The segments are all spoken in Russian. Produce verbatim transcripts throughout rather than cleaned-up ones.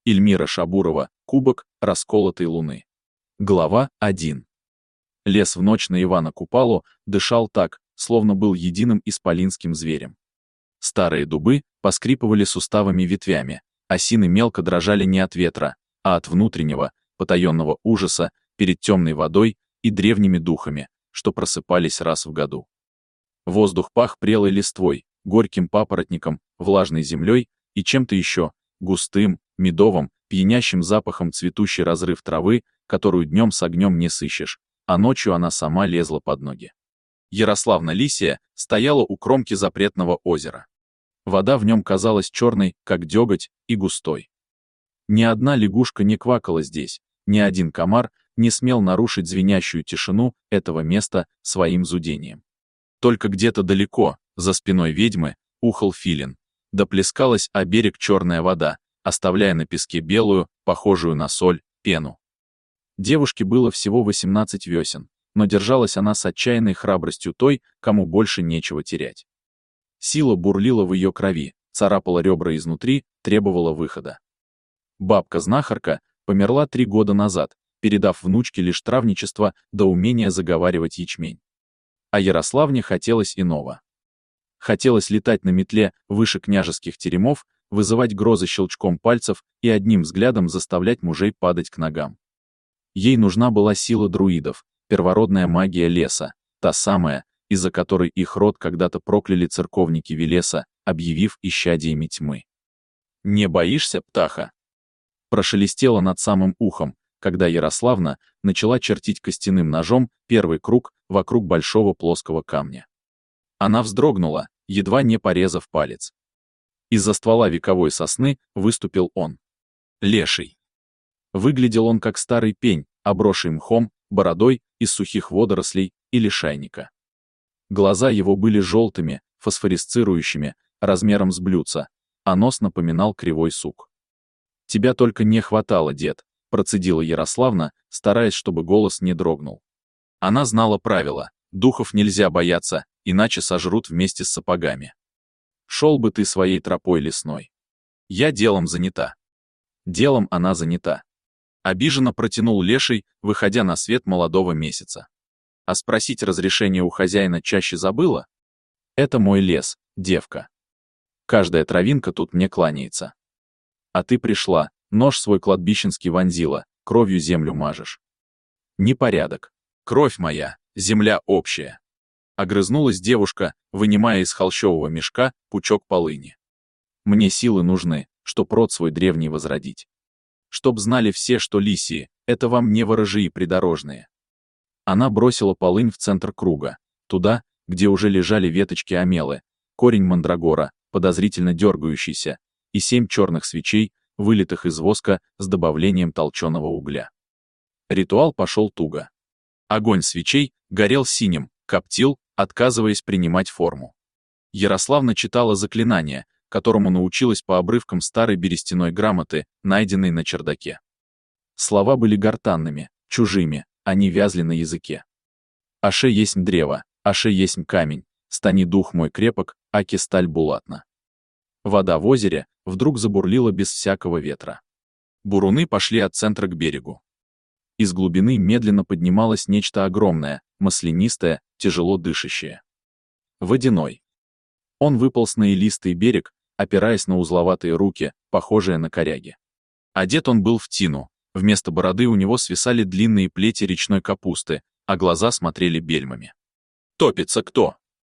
Эльмира Шабурова, Кубок расколотой луны. Глава один. Лес в ночь на Ивана Купалу дышал так, словно был единым исполинским зверем. Старые дубы поскрипывали суставами ветвями, осины мелко дрожали не от ветра, а от внутреннего, потаенного ужаса перед темной водой и древними духами, что просыпались раз в году. Воздух пах прелой листвой, горьким папоротником, влажной землей и чем-то еще, густым, медовым, пьянящим запахом цветущий разрыв травы, которую днем с огнем не сыщешь, а ночью она сама лезла под ноги. Ярославна-Лисия стояла у кромки запретного озера. Вода в нем казалась черной, как деготь, и густой. Ни одна лягушка не квакала здесь, ни один комар не смел нарушить звенящую тишину этого места своим зудением. Только где-то далеко, за спиной ведьмы, ухал филин, да плескалась о берег черная вода, оставляя на песке белую, похожую на соль, пену. Девушке было всего восемнадцать весен, но держалась она с отчаянной храбростью той, кому больше нечего терять. Сила бурлила в ее крови, царапала ребра изнутри, требовала выхода. Бабка-знахарка померла три года назад, передав внучке лишь травничество до умения заговаривать ячмень. А Ярославне хотелось иного. Хотелось летать на метле выше княжеских теремов, вызывать грозы щелчком пальцев и одним взглядом заставлять мужей падать к ногам. Ей нужна была сила друидов, первородная магия леса, та самая, из-за которой их род когда-то прокляли церковники Велеса, объявив исчадиями тьмы. «Не боишься, птаха?» Прошелестело над самым ухом, когда Ярославна начала чертить костяным ножом первый круг вокруг большого плоского камня. Она вздрогнула, едва не порезав палец. Из-за ствола вековой сосны выступил он. Леший. Выглядел он как старый пень, обросший мхом, бородой из сухих водорослей и лишайника. Глаза его были желтыми, фосфорисцирующими, размером с блюдца, а нос напоминал кривой сук. «Тебя только не хватало, дед», — процедила Ярославна, стараясь, чтобы голос не дрогнул. Она знала правила: духов нельзя бояться, иначе сожрут вместе с сапогами. «Шел бы ты своей тропой лесной. Я делом занята». Делом она занята. Обиженно протянул Леший, выходя на свет молодого месяца. А спросить разрешение у хозяина чаще забыла? Это мой лес, девка. Каждая травинка тут мне кланяется. А ты пришла, нож свой кладбищенский вонзила, кровью землю мажешь. Непорядок. Кровь моя, земля общая. Огрызнулась девушка, вынимая из холщового мешка пучок полыни. Мне силы нужны, чтоб род свой древний возродить. Чтоб знали все, что лисии — это вам не ворожьи придорожные. Она бросила полынь в центр круга, туда, где уже лежали веточки омелы, корень мандрагора, подозрительно дергающийся, и семь черных свечей, вылитых из воска с добавлением толченого угля. Ритуал пошел туго. Огонь свечей горел синим, коптил, отказываясь принимать форму. Ярославна читала заклинание, которому научилась по обрывкам старой берестяной грамоты, найденной на чердаке. Слова были гортанными, чужими, они вязли на языке. «Аше есмь древо, аше есмь камень, стани дух мой крепок, аки сталь булатна». Вода в озере вдруг забурлила без всякого ветра. Буруны пошли от центра к берегу. Из глубины медленно поднималось нечто огромное, маслянистое, тяжело дышащее. Водяной. Он выполз на илистый берег, опираясь на узловатые руки, похожие на коряги. Одет он был в тину, вместо бороды у него свисали длинные плети речной капусты, а глаза смотрели бельмами. «Топится кто?»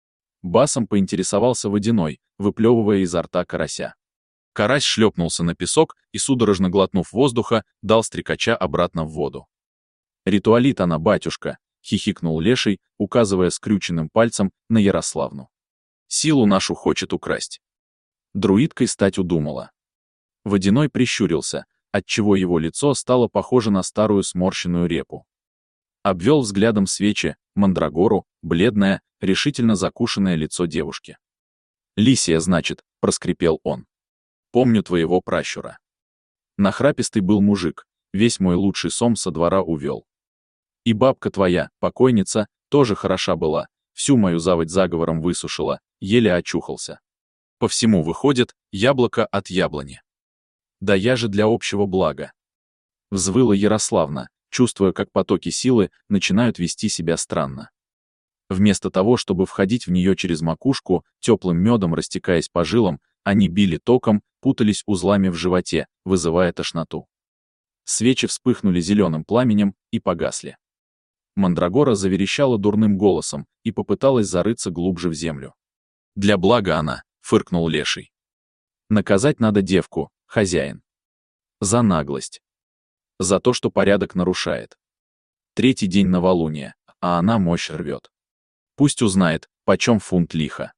Басом поинтересовался Водяной, выплевывая изо рта карася. Карась шлепнулся на песок и, судорожно глотнув воздуха, дал стрекача обратно в воду. «Ритуалит она, батюшка», — хихикнул Леший, указывая скрюченным пальцем на Ярославну. «Силу нашу хочет украсть». Друидкой стать удумала. Водяной прищурился, отчего его лицо стало похоже на старую сморщенную репу. Обвел взглядом свечи, мандрагору, бледное, решительно закушенное лицо девушки. «Лисия, значит», — проскрипел он. «Помню твоего пращура. Нахрапистый был мужик, весь мой лучший сом со двора увел. И бабка твоя, покойница, тоже хороша была, всю мою заводь заговором высушила, еле очухался. По всему выходит, яблоко от яблони». Да я же для общего блага. Взвыла Ярославна, чувствуя, как потоки силы начинают вести себя странно. Вместо того, чтобы входить в нее через макушку, теплым медом растекаясь по жилам, они били током, путались узлами в животе, вызывая тошноту. Свечи вспыхнули зеленым пламенем и погасли. Мандрагора заверещала дурным голосом и попыталась зарыться глубже в землю. «Для блага она», — фыркнул Леший. «Наказать надо девку, хозяин. За наглость. За то, что порядок нарушает. Третий день новолуния, а она мощь рвет. Пусть узнает, почем фунт лиха».